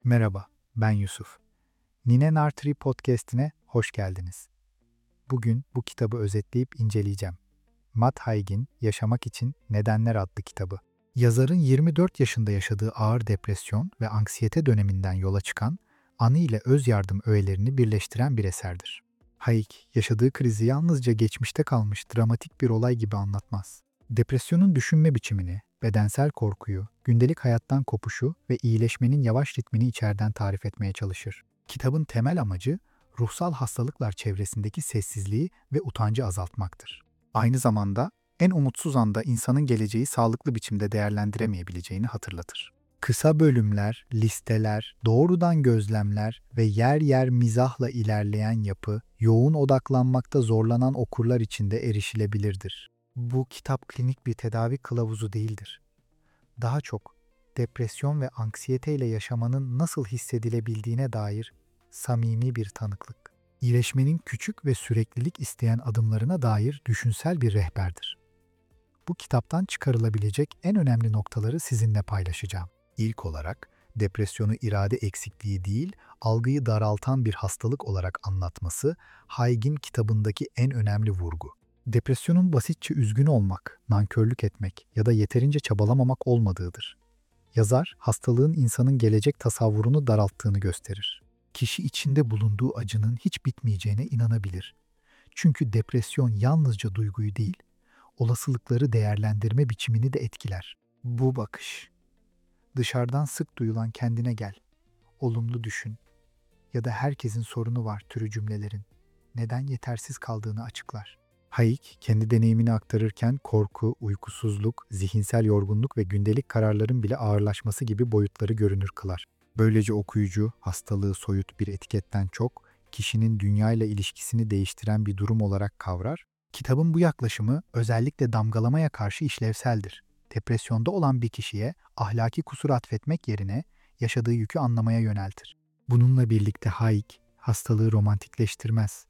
Merhaba, ben Yusuf. Nine Nartri Podcast'ine hoş geldiniz. Bugün bu kitabı özetleyip inceleyeceğim. Matt Haig'in Yaşamak İçin Nedenler adlı kitabı. Yazarın 24 yaşında yaşadığı ağır depresyon ve anksiyete döneminden yola çıkan, anı ile öz yardım öğelerini birleştiren bir eserdir. Haig, yaşadığı krizi yalnızca geçmişte kalmış dramatik bir olay gibi anlatmaz. Depresyonun düşünme biçimini, bedensel korkuyu, gündelik hayattan kopuşu ve iyileşmenin yavaş ritmini içeriden tarif etmeye çalışır. Kitabın temel amacı, ruhsal hastalıklar çevresindeki sessizliği ve utancı azaltmaktır. Aynı zamanda en umutsuz anda insanın geleceği sağlıklı biçimde değerlendiremeyebileceğini hatırlatır. Kısa bölümler, listeler, doğrudan gözlemler ve yer yer mizahla ilerleyen yapı, yoğun odaklanmakta zorlanan okurlar için de erişilebilirdir. Bu kitap klinik bir tedavi kılavuzu değildir. Daha çok depresyon ve anksiyeteyle yaşamanın nasıl hissedilebildiğine dair samimi bir tanıklık. İyileşmenin küçük ve süreklilik isteyen adımlarına dair düşünsel bir rehberdir. Bu kitaptan çıkarılabilecek en önemli noktaları sizinle paylaşacağım. İlk olarak, depresyonu irade eksikliği değil, algıyı daraltan bir hastalık olarak anlatması, Haig'in kitabındaki en önemli vurgu. Depresyonun basitçe üzgün olmak, nankörlük etmek ya da yeterince çabalamamak olmadığıdır. Yazar, hastalığın insanın gelecek tasavvurunu daralttığını gösterir. Kişi içinde bulunduğu acının hiç bitmeyeceğine inanabilir. Çünkü depresyon yalnızca duyguyu değil, olasılıkları değerlendirme biçimini de etkiler. Bu bakış, dışarıdan sık duyulan kendine gel, olumlu düşün ya da herkesin sorunu var türü cümlelerin neden yetersiz kaldığını açıklar. Haig, kendi deneyimini aktarırken korku, uykusuzluk, zihinsel yorgunluk ve gündelik kararların bile ağırlaşması gibi boyutları görünür kılar. Böylece okuyucu, hastalığı soyut bir etiketten çok, kişinin dünyayla ilişkisini değiştiren bir durum olarak kavrar. Kitabın bu yaklaşımı özellikle damgalamaya karşı işlevseldir. Depresyonda olan bir kişiye ahlaki kusur atfetmek yerine yaşadığı yükü anlamaya yöneltir. Bununla birlikte Haig, hastalığı romantikleştirmez.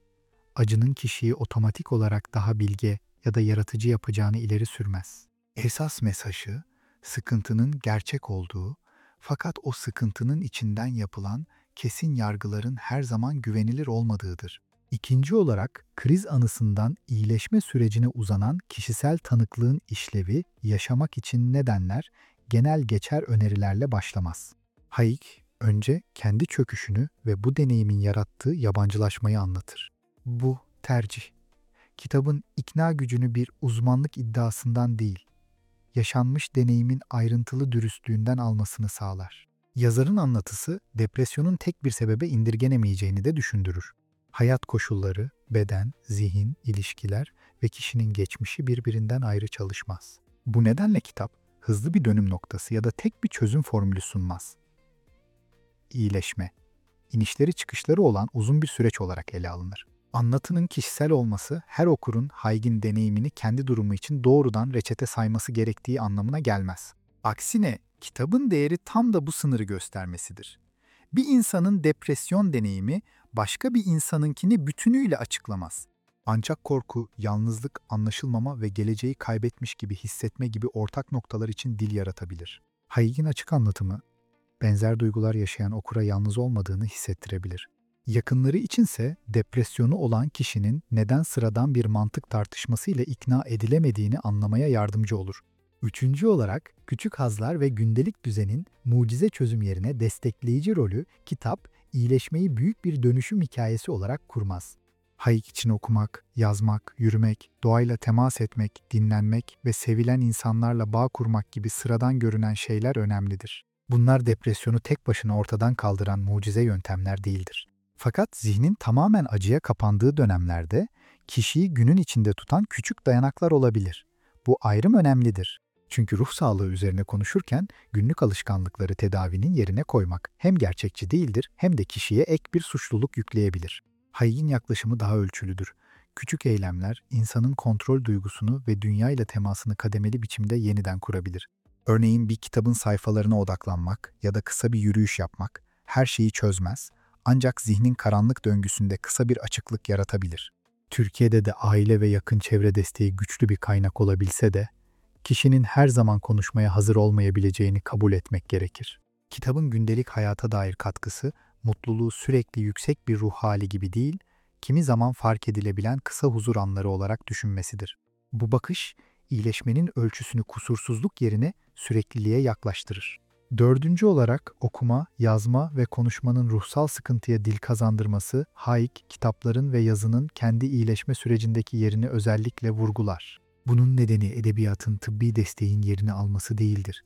Acının kişiyi otomatik olarak daha bilge ya da yaratıcı yapacağını ileri sürmez. Esas mesajı, sıkıntının gerçek olduğu, fakat o sıkıntının içinden yapılan kesin yargıların her zaman güvenilir olmadığıdır. İkinci olarak, kriz anısından iyileşme sürecine uzanan kişisel tanıklığın işlevi, yaşamak için nedenler, genel geçer önerilerle başlamaz. Haig, önce kendi çöküşünü ve bu deneyimin yarattığı yabancılaşmayı anlatır. Bu tercih, kitabın ikna gücünü bir uzmanlık iddiasından değil, yaşanmış deneyimin ayrıntılı dürüstlüğünden almasını sağlar. Yazarın anlatısı, depresyonun tek bir sebebe indirgenemeyeceğini de düşündürür. Hayat koşulları, beden, zihin, ilişkiler ve kişinin geçmişi birbirinden ayrı çalışmaz. Bu nedenle kitap, hızlı bir dönüm noktası ya da tek bir çözüm formülü sunmaz. İyileşme, inişleri çıkışları olan uzun bir süreç olarak ele alınır. Anlatının kişisel olması, her okurun Haig'in deneyimini kendi durumu için doğrudan reçete sayması gerektiği anlamına gelmez. Aksine, kitabın değeri tam da bu sınırı göstermesidir. Bir insanın depresyon deneyimi, başka bir insanınkini bütünüyle açıklamaz. Ancak korku, yalnızlık, anlaşılmama ve geleceği kaybetmiş gibi hissetme gibi ortak noktalar için dil yaratabilir. Haig'in açık anlatımı, benzer duygular yaşayan okura yalnız olmadığını hissettirebilir. Yakınları içinse depresyonu olan kişinin neden sıradan bir mantık tartışmasıyla ikna edilemediğini anlamaya yardımcı olur. Üçüncü olarak, küçük hazlar ve gündelik düzenin mucize çözüm yerine destekleyici rolü kitap, iyileşmeyi büyük bir dönüşüm hikayesi olarak kurmaz. Haig için okumak, yazmak, yürümek, doğayla temas etmek, dinlenmek ve sevilen insanlarla bağ kurmak gibi sıradan görünen şeyler önemlidir. Bunlar depresyonu tek başına ortadan kaldıran mucize yöntemler değildir. Fakat zihnin tamamen acıya kapandığı dönemlerde kişiyi günün içinde tutan küçük dayanaklar olabilir. Bu ayrım önemlidir. Çünkü ruh sağlığı üzerine konuşurken günlük alışkanlıkları tedavinin yerine koymak hem gerçekçi değildir hem de kişiye ek bir suçluluk yükleyebilir. Haig'in yaklaşımı daha ölçülüdür. Küçük eylemler insanın kontrol duygusunu ve dünyayla temasını kademeli biçimde yeniden kurabilir. Örneğin bir kitabın sayfalarına odaklanmak ya da kısa bir yürüyüş yapmak her şeyi çözmez, ancak zihnin karanlık döngüsünde kısa bir açıklık yaratabilir. Türkiye'de de aile ve yakın çevre desteği güçlü bir kaynak olabilse de, kişinin her zaman konuşmaya hazır olmayabileceğini kabul etmek gerekir. Kitabın gündelik hayata dair katkısı, mutluluğu sürekli yüksek bir ruh hali gibi değil, kimi zaman fark edilebilen kısa huzur anları olarak düşünmesidir. Bu bakış, iyileşmenin ölçüsünü kusursuzluk yerine sürekliliğe yaklaştırır. Dördüncü olarak okuma, yazma ve konuşmanın ruhsal sıkıntıya dil kazandırması, Hayek, kitapların ve yazının kendi iyileşme sürecindeki yerini özellikle vurgular. Bunun nedeni edebiyatın tıbbi desteğin yerini alması değildir.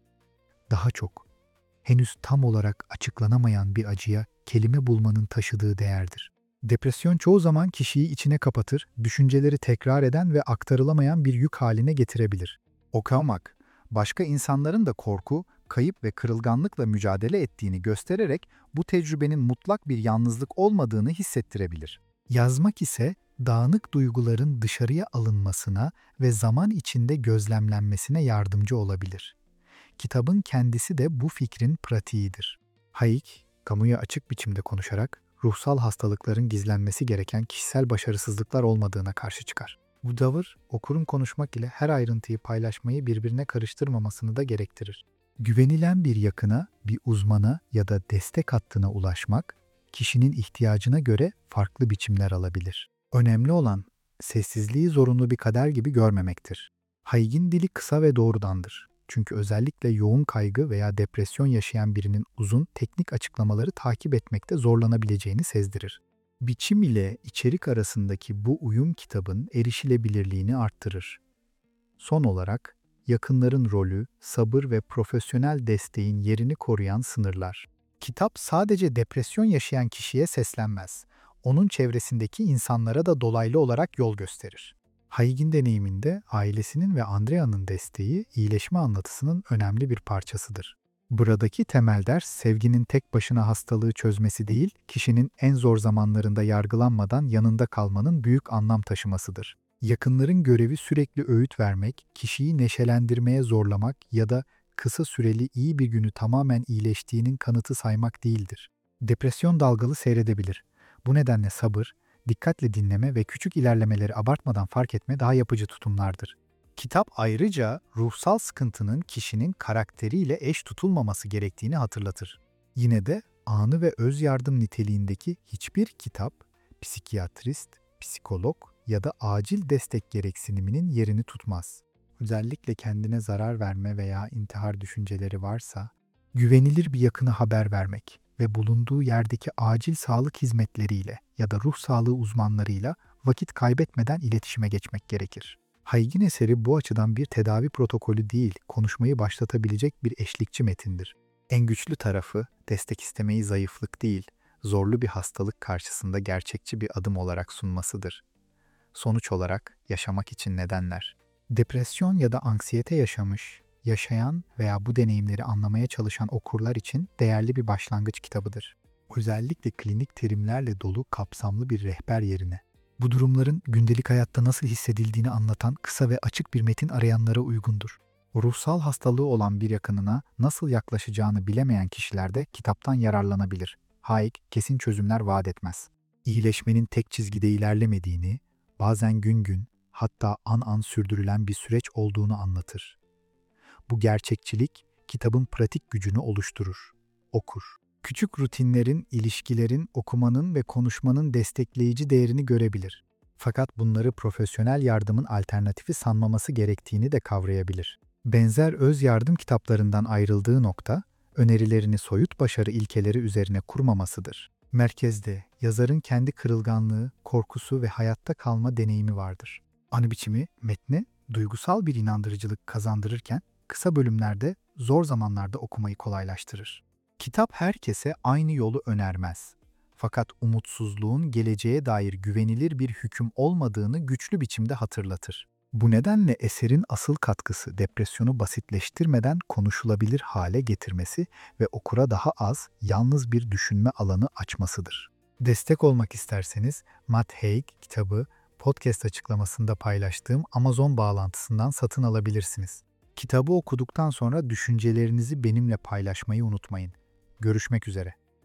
Daha çok, henüz tam olarak açıklanamayan bir acıya kelime bulmanın taşıdığı değerdir. Depresyon çoğu zaman kişiyi içine kapatır, düşünceleri tekrar eden ve aktarılamayan bir yük haline getirebilir. Okumak, başka insanların da korku, kayıp ve kırılganlıkla mücadele ettiğini göstererek bu tecrübenin mutlak bir yalnızlık olmadığını hissettirebilir. Yazmak ise dağınık duyguların dışarıya alınmasına ve zaman içinde gözlemlenmesine yardımcı olabilir. Kitabın kendisi de bu fikrin pratiğidir. Hayek, kamuya açık biçimde konuşarak ruhsal hastalıkların gizlenmesi gereken kişisel başarısızlıklar olmadığına karşı çıkar. Bu tavır, okurun konuşmak ile her ayrıntıyı paylaşmayı birbirine karıştırmamasını da gerektirir. Güvenilen bir yakına, bir uzmana ya da destek hattına ulaşmak, kişinin ihtiyacına göre farklı biçimler alabilir. Önemli olan, sessizliği zorunlu bir kader gibi görmemektir. Hayek'in dili kısa ve doğrudandır. Çünkü özellikle yoğun kaygı veya depresyon yaşayan birinin uzun, teknik açıklamaları takip etmekte zorlanabileceğini sezdirir. Biçim ile içerik arasındaki bu uyum kitabın erişilebilirliğini arttırır. Son olarak, yakınların rolü, sabır ve profesyonel desteğin yerini koruyan sınırlar. Kitap sadece depresyon yaşayan kişiye seslenmez. Onun çevresindeki insanlara da dolaylı olarak yol gösterir. Hayek'in deneyiminde ailesinin ve Andrea'nın desteği iyileşme anlatısının önemli bir parçasıdır. Buradaki temel ders sevginin tek başına hastalığı çözmesi değil, kişinin en zor zamanlarında yargılanmadan yanında kalmanın büyük anlam taşımasıdır. Yakınların görevi sürekli öğüt vermek, kişiyi neşelendirmeye zorlamak ya da kısa süreli iyi bir günü tamamen iyileştiğinin kanıtı saymak değildir. Depresyon dalgalı seyredebilir. Bu nedenle sabır, dikkatle dinleme ve küçük ilerlemeleri abartmadan fark etme daha yapıcı tutumlardır. Kitap ayrıca ruhsal sıkıntının kişinin karakteriyle eş tutulmaması gerektiğini hatırlatır. Yine de anı ve öz yardım niteliğindeki hiçbir kitap, psikiyatrist, psikolog ya da acil destek gereksiniminin yerini tutmaz. Özellikle kendine zarar verme veya intihar düşünceleri varsa, güvenilir bir yakına haber vermek ve bulunduğu yerdeki acil sağlık hizmetleriyle ya da ruh sağlığı uzmanlarıyla vakit kaybetmeden iletişime geçmek gerekir. Hayek'in eseri bu açıdan bir tedavi protokolü değil, konuşmayı başlatabilecek bir eşlikçi metindir. En güçlü tarafı, destek istemeyi zayıflık değil, zorlu bir hastalık karşısında gerçekçi bir adım olarak sunmasıdır. Sonuç olarak, yaşamak için nedenler. Depresyon ya da anksiyete yaşamış, yaşayan veya bu deneyimleri anlamaya çalışan okurlar için değerli bir başlangıç kitabıdır. Özellikle klinik terimlerle dolu kapsamlı bir rehber yerine. Bu durumların gündelik hayatta nasıl hissedildiğini anlatan kısa ve açık bir metin arayanlara uygundur. Ruhsal hastalığı olan bir yakınına nasıl yaklaşacağını bilemeyen kişiler de kitaptan yararlanabilir. Hayek kesin çözümler vaat etmez. İyileşmenin tek çizgide ilerlemediğini, bazen gün gün, hatta an an sürdürülen bir süreç olduğunu anlatır. Bu gerçekçilik kitabın pratik gücünü oluşturur. Okur. Küçük rutinlerin, ilişkilerin, okumanın ve konuşmanın destekleyici değerini görebilir. Fakat bunları profesyonel yardımın alternatifi sanmaması gerektiğini de kavrayabilir. Benzer öz yardım kitaplarından ayrıldığı nokta, önerilerini soyut başarı ilkeleri üzerine kurmamasıdır. Merkezde yazarın kendi kırılganlığı, korkusu ve hayatta kalma deneyimi vardır. Anı biçimi metne duygusal bir inandırıcılık kazandırırken kısa bölümlerde zor zamanlarda okumayı kolaylaştırır. Kitap herkese aynı yolu önermez. Fakat umutsuzluğun geleceğe dair güvenilir bir hüküm olmadığını güçlü biçimde hatırlatır. Bu nedenle eserin asıl katkısı depresyonu basitleştirmeden konuşulabilir hale getirmesi ve okura daha az, yalnız bir düşünme alanı açmasıdır. Destek olmak isterseniz Matt Haig kitabı podcast açıklamasında paylaştığım Amazon bağlantısından satın alabilirsiniz. Kitabı okuduktan sonra düşüncelerinizi benimle paylaşmayı unutmayın. Görüşmek üzere.